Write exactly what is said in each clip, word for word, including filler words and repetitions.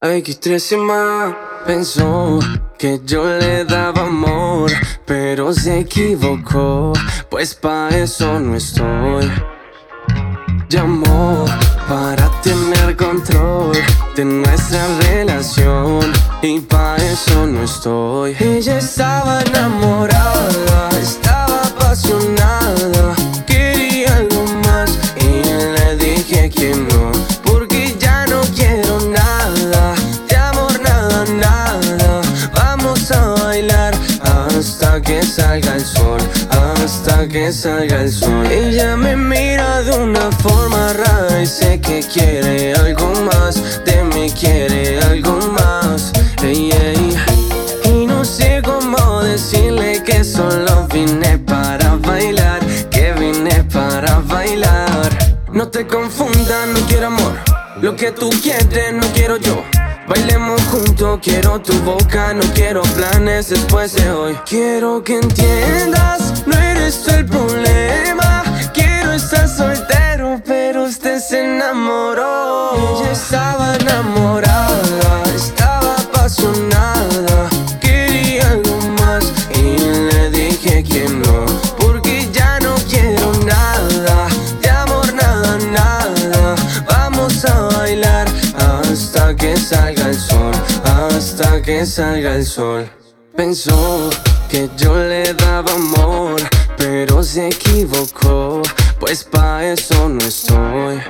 equis trece más pensó que yo le daba amor, pero se equivocó, pues pa' eso no estoy. Llamó para tener control de nuestra relación y pa' eso no estoy. Ella estaba enamorada, estaba apasionada, quería algo más y le dije que no, porque ya no quiero nada de amor, nada, nada. Vamos a bailar hasta que salga el sol, hasta que salga el sol. Ella me mira de una forma rara y sé que quiere algo más, de mí quiere algo más. Ey, ey. Y no sé cómo decirle que solo vine para bailar, que vine para bailar. No te confundas, no quiero amor, lo que tú quieres no quiero yo. Bailemos juntos, quiero tu boca, no quiero planes después de hoy. Quiero que entiendas, no eres tú el problema. Quiero estar soltero, pero usted se enamoró. Ella estaba enamorada, estaba apasionada, quería algo más y le dije que no, porque ya no quiero nada de amor, nada, nada. Vamos a bailar hasta que salga el sol, hasta que salga el sol. Pensó que yo le daba amor, pero se equivocó, pues pa' eso no estoy.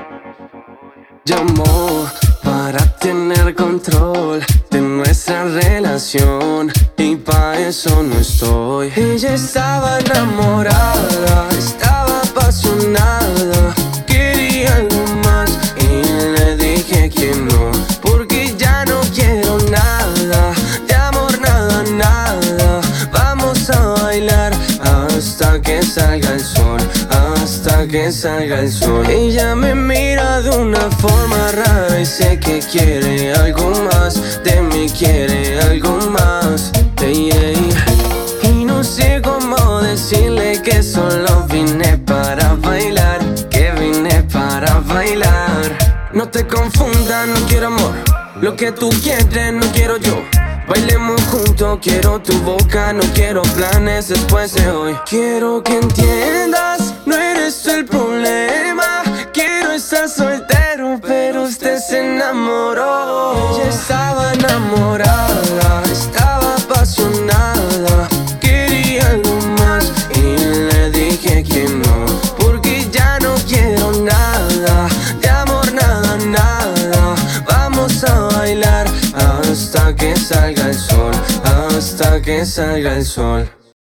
Llamó para tener control de nuestra relación y pa' eso no estoy. Ella estaba enamorada, estaba apasionada, quería algo más y le dije que no, porque ya no quiero nada de amor, nada, nada. Vamos a bailar hasta que salga el sol, hasta que salga el sol. Ella me mira de una forma rara y sé que quiere algo más, de mí quiere algo más. Ey, ey. Y no sé cómo decirle que solo vine para bailar, que vine para bailar. No te confundas, no quiero amor, lo que tú quieres no quiero yo. Bailemos juntos, quiero tu boca, no quiero planes después de hoy. Quiero que entiendas, no eres tú el problema. Quiero estar soltero, pero usted se enamoró. Ella estaba enamorada, estaba apasionada, quería algo más y le dije que no, porque ya no quiero nada de amor, nada, nada. Vamos a bailar hasta que salga el sol, hasta que salga el sol.